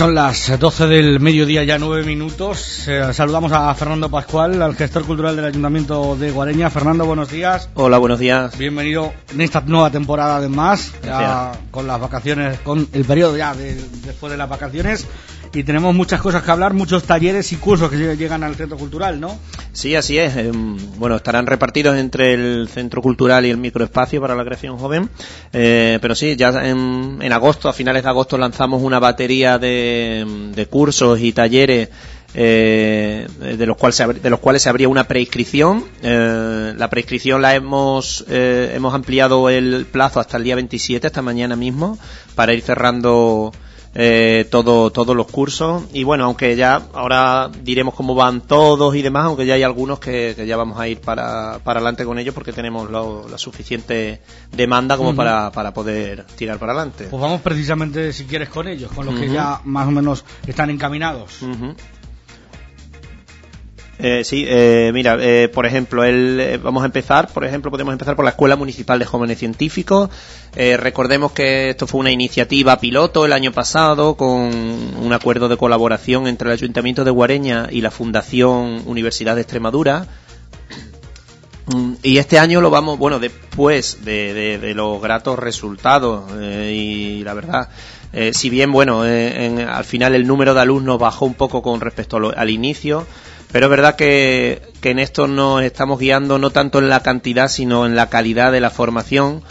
Son las 12 del mediodía, ya 9 minutos. Saludamos a Fernando Pascual, al gestor cultural del Ayuntamiento de Guareña. Fernando, buenos días. Hola, buenos días. Bienvenido en esta nueva temporada, además, ya con las vacaciones, con el periodo ya después de las vacaciones. Y tenemos muchas cosas que hablar, muchos talleres y cursos que llegan al Centro Cultural, ¿no? Sí, así es. Bueno, estarán repartidos entre el Centro Cultural y el microespacio para la creación joven. Pero sí, ya en agosto, a finales de agosto, lanzamos una batería de cursos y talleres de los cuales se abría una preinscripción. La preinscripción la hemos ampliado el plazo hasta el día 27, hasta mañana mismo, para ir cerrando todos los cursos. Y bueno, aunque ya ahora diremos cómo van todos y demás, aunque ya hay algunos que ya vamos a ir para adelante con ellos, porque tenemos la suficiente demanda como para poder tirar para adelante. Pues vamos precisamente, si quieres, con ellos, con los que ya más o menos están encaminados. Mira, por ejemplo, podemos empezar por la Escuela Municipal de Jóvenes Científicos. Recordemos que esto fue una iniciativa piloto el año pasado con un acuerdo de colaboración entre el Ayuntamiento de Guareña y la Fundación Universidad de Extremadura. Y este año lo vamos, bueno, después de los gratos resultados, y la verdad, si bien, bueno, al final el número de alumnos bajó un poco con respecto al inicio, pero es verdad que en esto nos estamos guiando no tanto en la cantidad, sino en la calidad de la formación.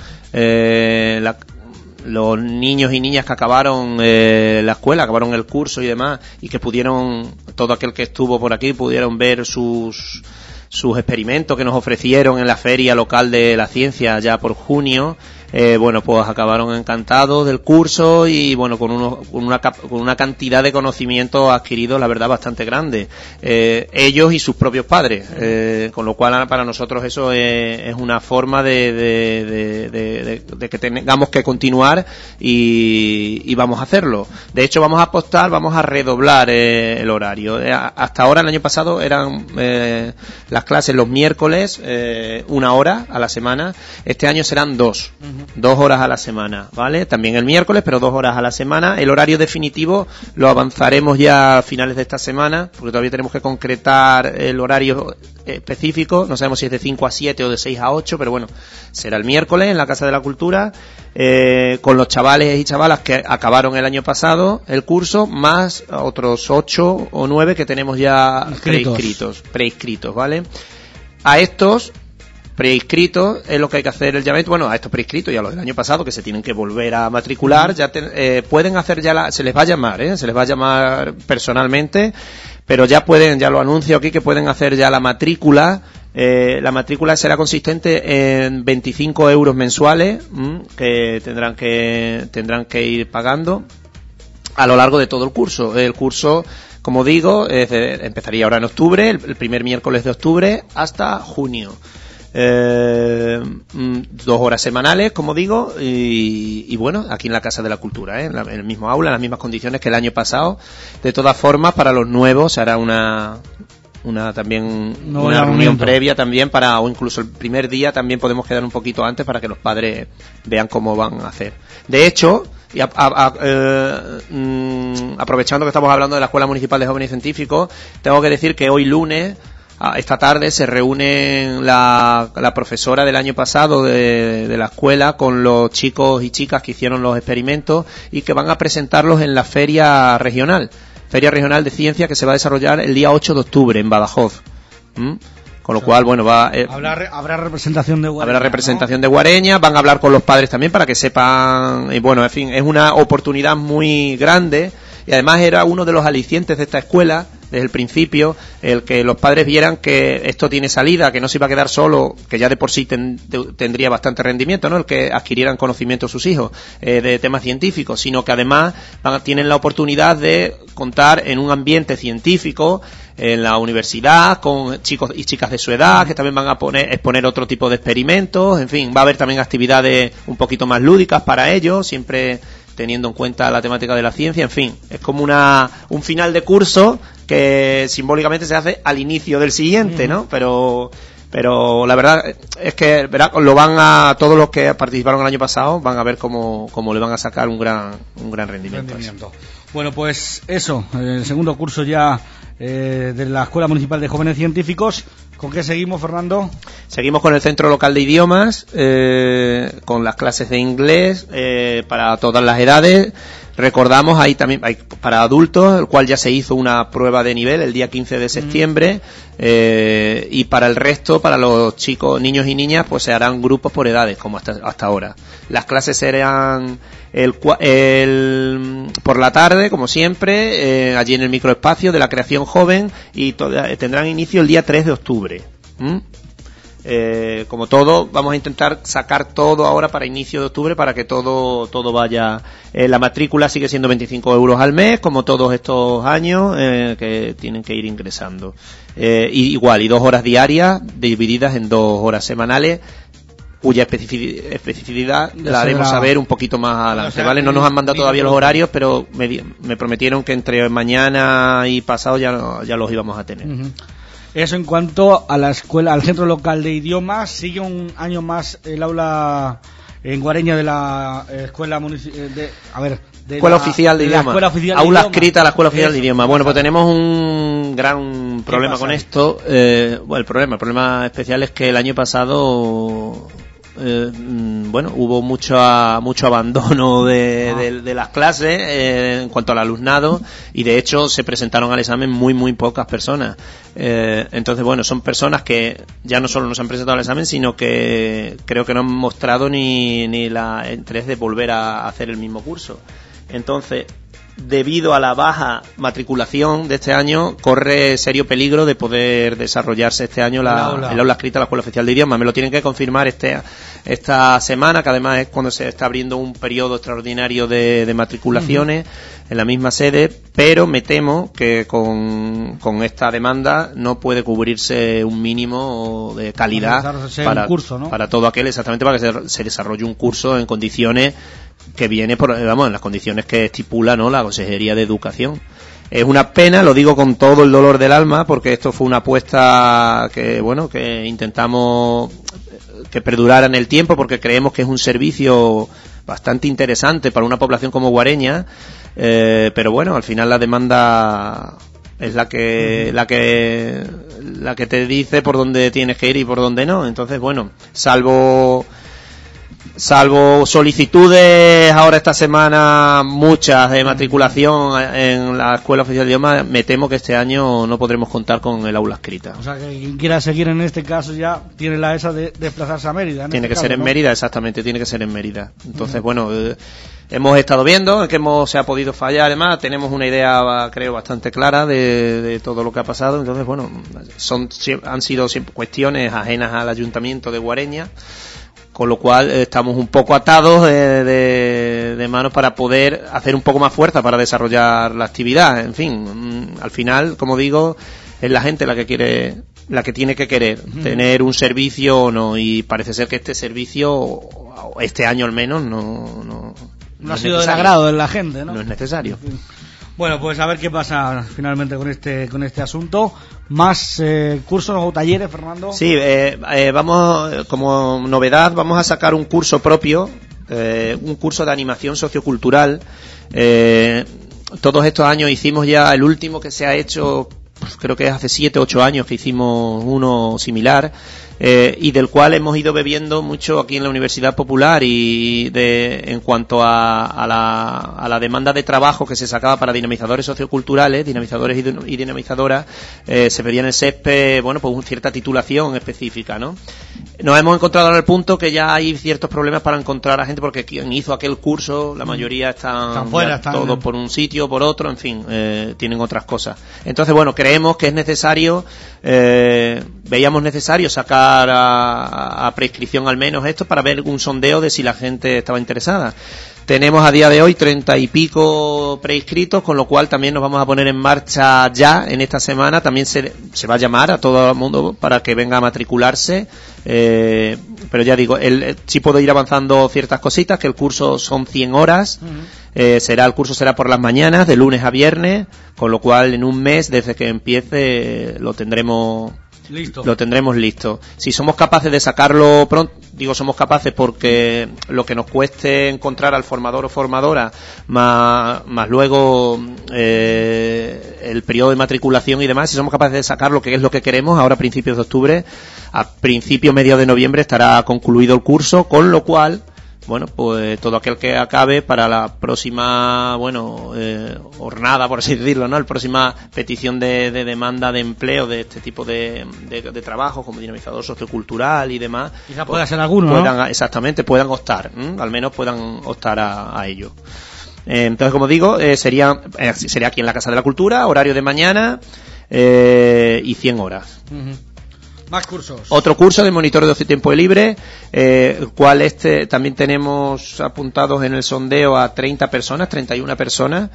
Los niños y niñas que acabaron la escuela, acabaron el curso y demás, y que pudieron, todo aquel que estuvo por aquí, pudieron ver sus experimentos que nos ofrecieron en la feria local de la ciencia ya por junio. Bueno, pues acabaron encantados del curso y bueno, con una cantidad de conocimientos adquiridos, la verdad, bastante grande, ellos y sus propios padres, con lo cual para nosotros eso es una forma de que tengamos que continuar y vamos a hacerlo. De hecho, vamos a redoblar el horario. Hasta ahora, el año pasado, eran las clases los miércoles, 1 hora a la semana. Este año serán 2 horas a la semana, ¿vale? También el miércoles, pero 2 horas a la semana. El horario definitivo lo avanzaremos ya a finales de esta semana, porque todavía tenemos que concretar el horario específico. No sabemos si es de 5 a 7 o de 6 a 8, pero bueno, será el miércoles en la Casa de la Cultura, con los chavales y chavalas que acabaron el año pasado el curso, más otros 8 o 9 que tenemos ya preinscritos, ¿vale? A estos preinscritos es lo que hay que hacer el llamamiento. Bueno, a estos preinscritos y a los del año pasado, que se tienen que volver a matricular, ya pueden hacer se les va a llamar personalmente, pero ya lo anuncio aquí, que pueden hacer ya la matrícula. La matrícula será consistente en 25 euros mensuales, que tendrán que ir pagando a lo largo de todo el curso. El curso, como digo, empezaría ahora en octubre, el primer miércoles de octubre, hasta junio. 2 horas semanales, como digo, y bueno, aquí en la Casa de la Cultura, en el mismo aula, en las mismas condiciones que el año pasado. De todas formas, para los nuevos se hará una reunión previa también, o incluso el primer día también podemos quedar un poquito antes para que los padres vean cómo van a hacer. De hecho, y aprovechando que estamos hablando de la Escuela Municipal de Jóvenes Científicos, tengo que decir que hoy lunes, esta tarde, se reúne la profesora del año pasado de la escuela con los chicos y chicas que hicieron los experimentos y que van a presentarlos en la Feria Regional de Ciencia, que se va a desarrollar el día 8 de octubre en Badajoz. Con lo cual, bueno, habrá representación de Guareña. Habrá representación de Guareña, van a hablar con los padres también para que sepan, y bueno, en fin, es una oportunidad muy grande. Y además era uno de los alicientes de esta escuela, desde el principio, el que los padres vieran que esto tiene salida, que no se iba a quedar solo, que ya de por sí tendría bastante rendimiento, ¿no?, el que adquirieran conocimiento sus hijos de temas científicos, sino que además tienen la oportunidad de contar en un ambiente científico en la universidad, con chicos y chicas de su edad, que también van a exponer otro tipo de experimentos. En fin, va a haber también actividades un poquito más lúdicas para ellos, siempre teniendo en cuenta la temática de la ciencia. En fin, es como un final de curso que simbólicamente se hace al inicio del siguiente, ¿no? Pero la verdad es que todos los que participaron el año pasado van a ver cómo le van a sacar un gran rendimiento. Bueno, pues eso, el segundo curso ya de la Escuela Municipal de Jóvenes Científicos. ¿Con qué seguimos, Fernando? Seguimos con el Centro Local de Idiomas, con las clases de inglés para todas las edades. Recordamos, ahí también hay para adultos, el cual ya se hizo una prueba de nivel el día 15 de septiembre, y para el resto, para los chicos, niños y niñas, pues se harán grupos por edades, como hasta ahora. Las clases serán por la tarde, como siempre, allí en el microespacio de la creación joven, y tendrán inicio el día 3 de octubre. Como todo, vamos a intentar sacar todo ahora para inicio de octubre para que todo vaya. La matrícula sigue siendo 25 euros al mes, como todos estos años, que tienen que ir ingresando. Y 2 horas diarias divididas en 2 horas semanales, cuya especificidad la haremos saber un poquito más adelante, ¿vale? No nos han mandado todavía los horarios, pero me prometieron que entre mañana y pasado ya los íbamos a tener. Eso en cuanto a la escuela, al Centro Local de Idiomas. Sigue un año más el aula en Guareña de la Escuela Municipal Escuela Oficial de Idiomas. Aula adscrita a la Escuela Oficial de Idiomas. Bueno, pues tenemos un gran problema con esto. El problema especial es que el año pasado hubo mucho abandono de las clases en cuanto al alumnado, y de hecho se presentaron al examen muy pocas personas. Entonces, son personas que ya no solo no se han presentado al examen, sino que creo que no han mostrado ni la interés de volver a hacer el mismo curso. Entonces, debido a la baja matriculación de este año, corre serio peligro de poder desarrollarse este año el aula adscrita a la Escuela Oficial de Idiomas. Me lo tienen que confirmar esta semana, que además es cuando se está abriendo un periodo extraordinario de matriculaciones en la misma sede, pero me temo que con esta demanda no puede cubrirse un mínimo de calidad para, curso, ¿no? Para todo aquel, exactamente, para que se desarrolle un curso en condiciones que viene en las condiciones que estipula, ¿no?, la Consejería de Educación. Es una pena, lo digo con todo el dolor del alma, porque esto fue una apuesta que intentamos que perdurara en el tiempo, porque creemos que es un servicio bastante interesante para una población como Guareña, pero al final la demanda es la que te dice por dónde tienes que ir y por dónde no. Entonces, salvo solicitudes ahora esta semana, muchas de matriculación en la Escuela Oficial de Idiomas, me temo que este año no podremos contar con el aula adscrita. O sea, que quien quiera seguir en este caso ya tiene la esa de desplazarse a Mérida. Tiene que ser en Mérida, exactamente, tiene que ser en Mérida. Entonces, hemos estado viendo que se ha podido fallar. Además, tenemos una idea, creo, bastante clara de todo lo que ha pasado. Entonces, han sido siempre cuestiones ajenas al Ayuntamiento de Guareña, con lo cual estamos un poco atados de manos para poder hacer un poco más fuerza para desarrollar la actividad. En fin, al final, como digo, es la gente la que tiene que querer tener un servicio o no, y parece ser que este servicio, este año al menos, no ha sido del agrado de la gente, ¿no? No es necesario. Bueno, pues a ver qué pasa finalmente con este asunto. ¿Más cursos o talleres, Fernando? Sí, vamos, como novedad, vamos a sacar un curso propio, un curso de animación sociocultural. Todos estos años hicimos ya el último que se ha hecho, creo que es hace 7 o 8 años que hicimos uno similar, y del cual hemos ido bebiendo mucho aquí en la Universidad Popular, y en cuanto a la demanda de trabajo que se sacaba para dinamizadores socioculturales, dinamizadores y dinamizadoras, se pedía en el SESPE, pues cierta titulación específica, ¿no? Nos hemos encontrado en el punto que ya hay ciertos problemas para encontrar a gente, porque quien hizo aquel curso, la mayoría están todos por un sitio o por otro, en fin, tienen otras cosas. Entonces, creemos que es necesario, veíamos necesario sacar a prescripción al menos esto, para ver un sondeo de si la gente estaba interesada. Tenemos a día de hoy 30 y pico preinscritos, con lo cual también nos vamos a poner en marcha ya en esta semana. También se va a llamar a todo el mundo para que venga a matricularse, pero ya digo, sí puedo ir avanzando ciertas cositas, que el curso son 100 horas. El curso será por las mañanas, de lunes a viernes, con lo cual en un mes, desde que empiece, lo tendremos listo. Lo tendremos listo. Si somos capaces de sacarlo pronto, digo somos capaces porque lo que nos cueste encontrar al formador o formadora, más luego el periodo de matriculación y demás, si somos capaces de sacarlo, que es lo que queremos, ahora a principios de octubre, a principios mediados de noviembre estará concluido el curso, con lo cual, bueno, pues todo aquel que acabe para la próxima, jornada, por así decirlo, ¿no? La próxima petición de demanda de empleo de este tipo de trabajo, como dinamizador sociocultural y demás. Quizás pueda ser alguno, ¿no? Exactamente, puedan optar, al menos puedan optar a ello. Entonces, como digo, sería aquí en la Casa de la Cultura, horario de mañana y 100 horas. Uh-huh. Más cursos. Otro curso de monitor de ocio y tiempo libre, cual también tenemos apuntados en el sondeo a 31 personas,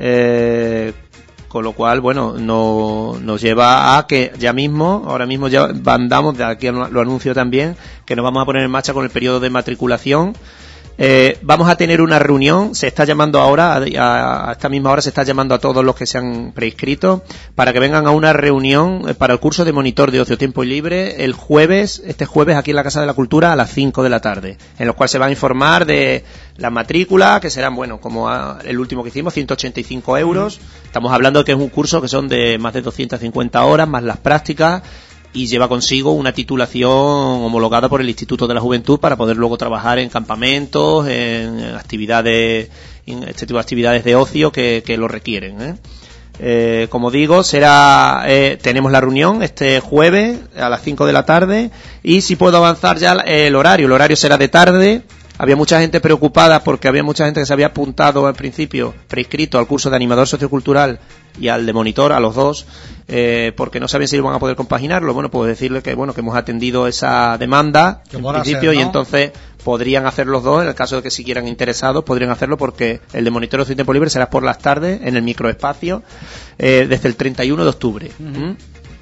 con lo cual, bueno, nos lleva a que ahora mismo ya andamos, de aquí lo anuncio también, que nos vamos a poner en marcha con el periodo de matriculación. Vamos a tener una reunión, se está llamando ahora, a esta misma hora se está llamando a todos los que se han preinscrito para que vengan a una reunión para el curso de monitor de ocio, tiempo y libre este jueves aquí en la Casa de la Cultura a las 5 de la tarde, en los cuales se va a informar de la matrícula, que serán, como el último que hicimos, 185 euros. Estamos hablando de que es un curso que son de más de 250 horas, más las prácticas, y lleva consigo una titulación homologada por el Instituto de la Juventud para poder luego trabajar en campamentos, en actividades, en este tipo de actividades de ocio que lo requieren, como digo, tenemos la reunión este jueves a las 5 de la tarde, y si puedo avanzar ya el horario será de tarde. Había mucha gente preocupada porque había mucha gente que se había apuntado al principio, preinscrito al curso de animador sociocultural y al de monitor, a los dos, porque no sabían si iban a poder compaginarlo. Bueno, pues decirle que hemos atendido esa demanda en principio, ¿no? Y entonces podrían hacer los dos, en el caso de que siguieran interesados, podrían hacerlo, porque el de monitor de tiempo libre será por las tardes en el microespacio desde el 31 de octubre. Uh-huh.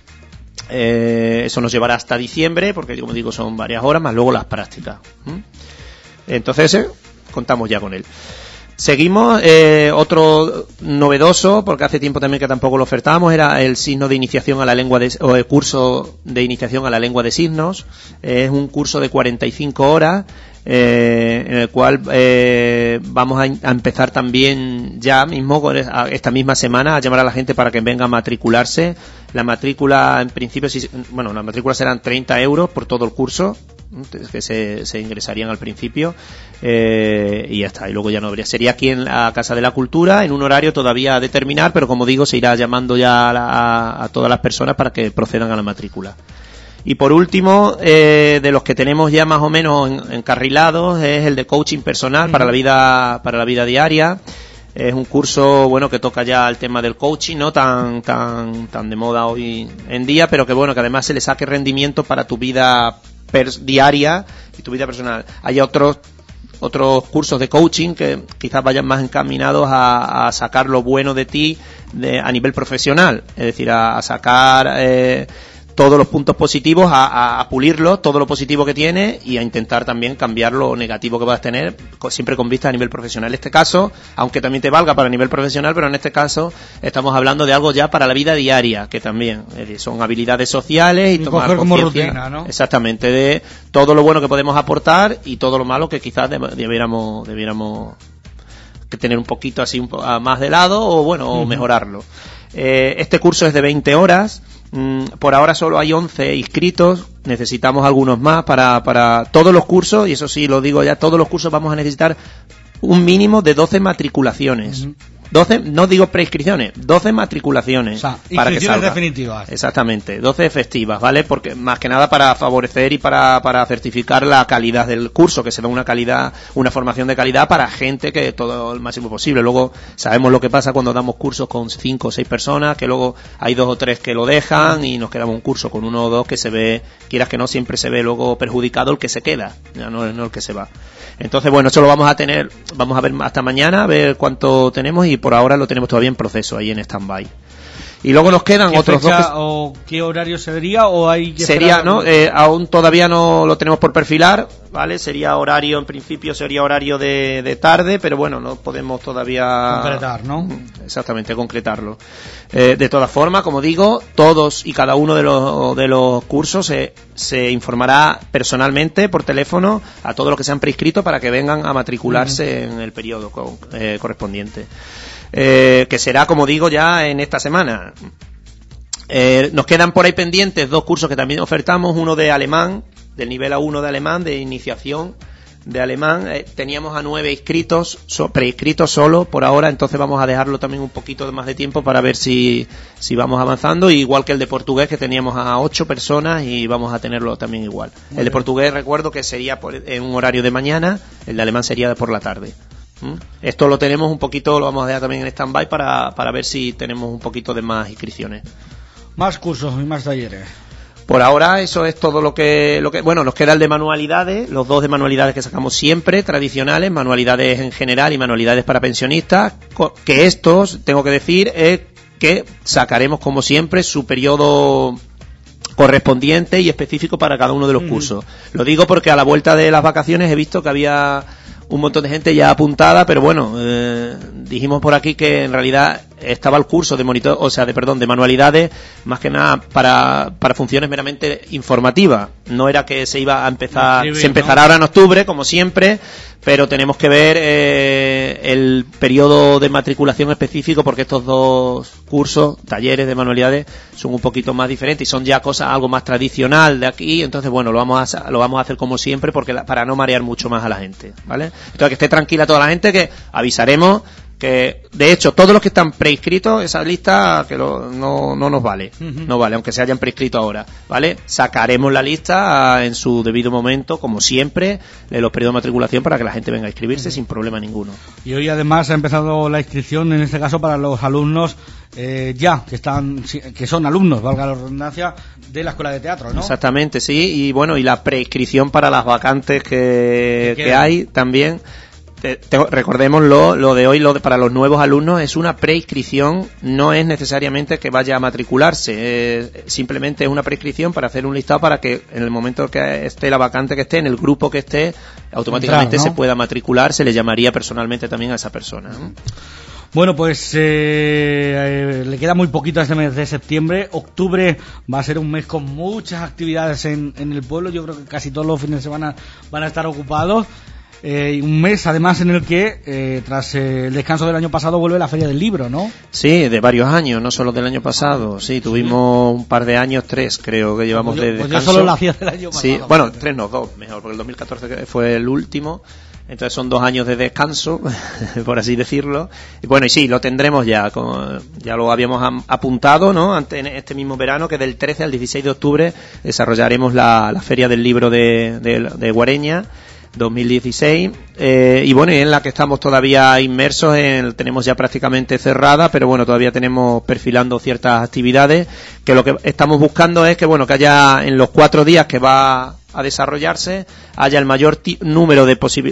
Eso nos llevará hasta diciembre, porque como digo son varias horas, más luego las prácticas. Entonces contamos ya con él. Seguimos, otro novedoso, porque hace tiempo también que tampoco lo ofertábamos, era el signo de iniciación a la lengua o el curso de iniciación a la lengua de signos. Es un curso de 45 horas, en el cual vamos a empezar también ya mismo, esta misma semana, a llamar a la gente para que venga a matricularse. La matrícula, en principio, la matrícula serán 30 euros por todo el curso, que se ingresarían al principio, y ya está, y luego ya no habría. Sería aquí en la Casa de la Cultura, en un horario todavía a determinar, pero como digo, se irá llamando ya a todas las personas para que procedan a la matrícula. Y por último, de los que tenemos ya más o menos encarrilados, es el de coaching personal para la vida diaria. Es un curso, que toca ya el tema del coaching, no tan de moda hoy en día, pero que que además se le saque rendimiento para tu vida diaria y tu vida personal. Hay otros cursos de coaching que quizás vayan más encaminados a sacar lo bueno de ti a nivel profesional, es decir, a sacar todos los puntos positivos, a pulirlo, todo lo positivo que tiene, y a intentar también cambiar lo negativo que puedas tener, siempre con vista a nivel profesional. En este caso, aunque también te valga para nivel profesional, pero en este caso estamos hablando de algo ya para la vida diaria, que también son habilidades sociales y tomar como conciencia, rutina, ¿no? Exactamente, de todo lo bueno que podemos aportar y todo lo malo que quizás debiéramos que tener un poquito así más de lado o mejorarlo. Este curso es de 20 horas. Por ahora solo hay 11 inscritos, necesitamos algunos más para todos los cursos, y eso sí lo digo ya, todos los cursos vamos a necesitar un mínimo de 12 matriculaciones. 12, no digo preinscripciones, 12 matriculaciones. O sea, para que salga. Definitivas. Exactamente, 12 efectivas, ¿vale? Porque más que nada para favorecer y para certificar la calidad del curso, que se da una formación de calidad para gente que todo el máximo posible. Luego sabemos lo que pasa cuando damos cursos con 5 o 6 personas, que luego hay 2 o 3 que lo dejan y nos quedamos un curso con 1 o 2 que se ve, quieras que no, siempre se ve luego perjudicado el que se queda, ya no el que se va. Entonces, eso lo vamos a ver hasta mañana, a ver cuánto tenemos, y por ahora lo tenemos todavía en proceso, ahí en stand-by. Y luego nos quedan otros fecha, dos. ¿O qué horario sería? ¿O hay que sería, ¿no? Aún todavía no lo tenemos por perfilar, ¿vale? Sería horario, en principio sería horario de tarde, pero bueno, no podemos todavía concretar, ¿no? Exactamente, concretarlo. De todas formas, como digo, todos y cada uno de los cursos se informará personalmente por teléfono a todos los que se han preinscrito para que vengan a matricularse en el periodo correspondiente. Que será, como digo, ya en esta semana. Nos quedan por ahí pendientes 2 cursos que también ofertamos, uno de alemán, del nivel A1 de alemán, de iniciación de alemán. Teníamos a 9 inscritos, preinscritos solo por ahora, entonces vamos a dejarlo también un poquito más de tiempo para ver si vamos avanzando, igual que el de portugués, que teníamos a 8 personas y vamos a tenerlo también igual. El de portugués recuerdo que sería en un horario de mañana, el de alemán sería por la tarde. Esto lo tenemos un poquito, lo vamos a dejar también en stand-by para ver si tenemos un poquito de más inscripciones. Más cursos y más talleres. Por ahora eso es todo lo que bueno, nos queda el de manualidades, los 2 de manualidades que sacamos siempre, tradicionales, manualidades en general y manualidades para pensionistas, que estos, tengo que decir, es que sacaremos como siempre su periodo correspondiente y específico para cada uno de los cursos. Lo digo porque a la vuelta de las vacaciones he visto que había un montón de gente ya apuntada, pero bueno, dijimos por aquí que en realidad estaba el curso de de manualidades más que nada para funciones meramente informativas. No era que se iba a empezar, se empezará ahora en octubre, como siempre, pero tenemos que ver el periodo de matriculación específico, porque estos 2 cursos, talleres de manualidades, son un poquito más diferentes y son ya cosas algo más tradicional de aquí. Entonces, bueno, lo vamos a hacer como siempre, porque para no marear mucho más a la gente, ¿vale? Entonces, que esté tranquila toda la gente, que avisaremos que, de hecho, todos los que están preinscritos, esa lista que no nos vale, no vale, aunque se hayan preinscrito ahora, ¿vale? Sacaremos la lista en su debido momento, como siempre, de los periodos de matriculación, para que la gente venga a inscribirse sin problema ninguno. Y hoy además ha empezado la inscripción, en este caso para los alumnos que son alumnos, valga la redundancia, de la Escuela de Teatro, ¿no? Exactamente, sí, y bueno, y la preinscripción para las vacantes que hay también. Recordemos lo de hoy, para los nuevos alumnos es una preinscripción, no es necesariamente que vaya a matricularse, simplemente es una preinscripción para hacer un listado para que en el momento que esté la vacante que esté, en el grupo que esté, automáticamente se pueda matricular, se le llamaría personalmente también a esa persona, ¿no? Bueno, pues le queda muy poquito a este mes de septiembre. Octubre va a ser un mes con muchas actividades en el pueblo. Yo creo que casi todos los fines de semana van a estar ocupados. Un mes además en el que tras el descanso del año pasado vuelve la Feria del Libro, ¿no? Sí, de varios años, no solo del año pasado. Sí, tuvimos un par de años, 3 creo que llevamos de descanso. Pues yo solo la hacía del año pasado. Sí, bueno, 3 no, 2 mejor, porque el 2014 fue el último. Entonces son 2 años de descanso, por así decirlo. Y bueno, y sí, lo tendremos ya, ya lo habíamos apuntado, ¿no? En este mismo verano, que del 13 al 16 de octubre desarrollaremos la Feria del Libro de Guareña 2016, y bueno, en la que estamos todavía inmersos, tenemos ya prácticamente cerrada, pero bueno, todavía tenemos perfilando ciertas actividades, que lo que estamos buscando es que bueno, que haya en los 4 días que va a desarrollarse, haya el mayor número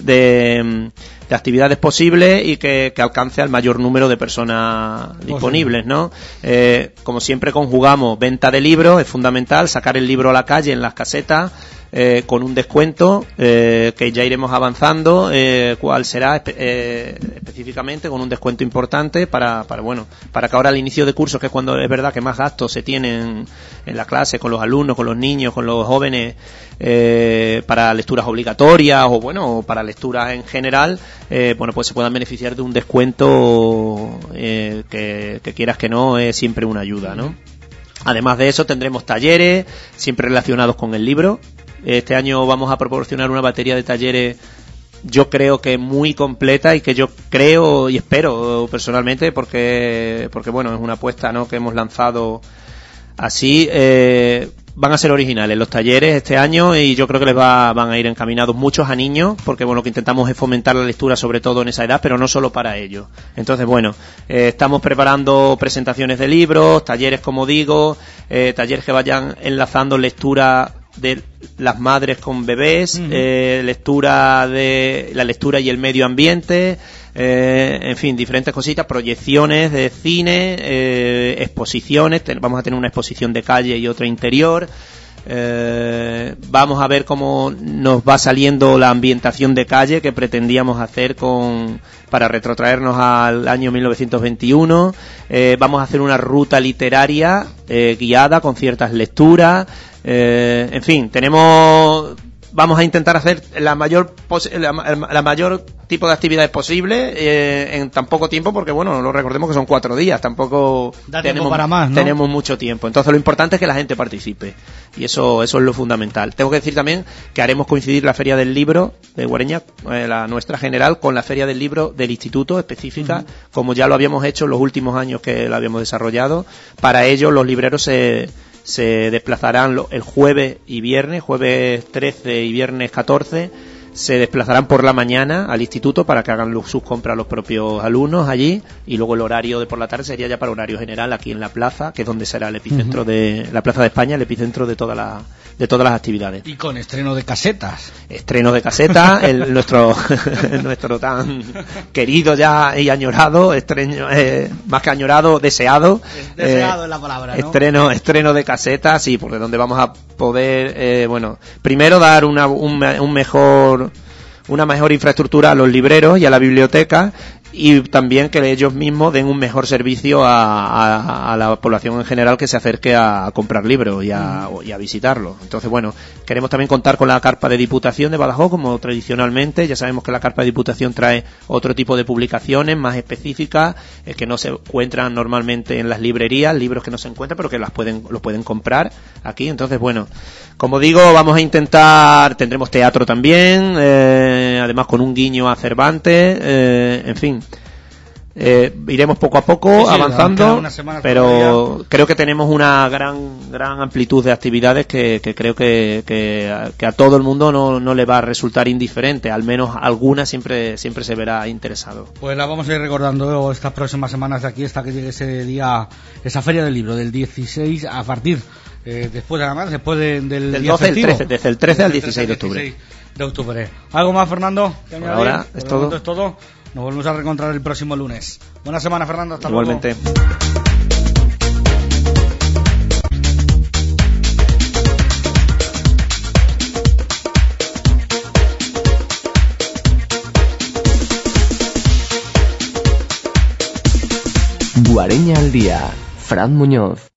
de actividades posibles y que alcance al mayor número de personas disponibles, ¿no? Como siempre conjugamos venta de libros, es fundamental sacar el libro a la calle en las casetas, con un descuento que ya iremos avanzando, cuál será específicamente, con un descuento importante para que ahora al inicio de cursos, que es cuando es verdad que más gastos se tienen en la clase, con los alumnos, con los niños, con los jóvenes, para lecturas obligatorias o para lecturas en general, pues se puedan beneficiar de un descuento que quieras que no es siempre una ayuda, ¿no? Además de eso tendremos talleres siempre relacionados con el libro. Este año vamos a proporcionar una batería de talleres, yo creo que muy completa, y que yo creo y espero personalmente, porque bueno, es una apuesta, ¿no?, que hemos lanzado así. Van a ser originales los talleres este año, y yo creo que van a ir encaminados muchos a niños, porque bueno, lo que intentamos es fomentar la lectura sobre todo en esa edad, pero no solo para ellos. Entonces bueno, estamos preparando presentaciones de libros, talleres, como digo, talleres que vayan enlazando lectura de las madres con bebés, lectura de la lectura y el medio ambiente, en fin, diferentes cositas, proyecciones de cine, exposiciones. Vamos a tener una exposición de calle y otra interior. Vamos a ver cómo nos va saliendo la ambientación de calle que pretendíamos hacer para retrotraernos al año 1921. Vamos a hacer una ruta literaria guiada con ciertas lecturas. En fin, vamos a intentar hacer la mayor tipo de actividades posible en tan poco tiempo, porque bueno, lo recordemos que son 4 días, tampoco tenemos para más, ¿no? Tenemos mucho tiempo. Entonces lo importante es que la gente participe, y eso es lo fundamental. Tengo que decir también que haremos coincidir la Feria del Libro de Guareña, la nuestra general, con la Feria del Libro del Instituto específica, como ya lo habíamos hecho en los últimos años que la habíamos desarrollado. Para ello los libreros se desplazarán el jueves y viernes, jueves 13 y viernes 14, se desplazarán por la mañana al instituto para que hagan sus compras los propios alumnos allí, y luego el horario de por la tarde sería ya para horario general aquí en la plaza, que es donde será el epicentro de la Plaza de España, el epicentro de todas las actividades. Y con estreno de casetas. Estreno de casetas, nuestro tan querido ya y añorado, más que añorado, deseado. Deseado es la palabra, ¿no? Estreno de casetas, sí, porque donde vamos a poder, primero dar una mejor infraestructura a los libreros y a la biblioteca, y también que ellos mismos den un mejor servicio a la población en general que se acerque a comprar libros y a visitarlos. Entonces, bueno, queremos también contar con la carpa de Diputación de Badajoz, como tradicionalmente. Ya sabemos que la carpa de Diputación trae otro tipo de publicaciones más específicas, que no se encuentran normalmente en las librerías, libros que no se encuentran pero que los pueden comprar aquí. Entonces, bueno, como digo, vamos a intentar, tendremos teatro también, además con un guiño a Cervantes, en fin. Iremos poco a poco avanzando, pero creo que tenemos una gran amplitud de actividades que creo que a todo el mundo no le va a resultar indiferente. Al menos alguna siempre se verá interesado. Pues la vamos a ir recordando estas próximas semanas de aquí hasta que llegue ese día, esa feria del libro del 16 a partir después del 12 desde el 13 al 16 de octubre. ¿Algo más, Fernando? Por ahora es todo. Nos volvemos a reencontrar el próximo lunes. Buena semana, Fernando. Hasta Igualmente. Guareña al día. Fran Muñoz.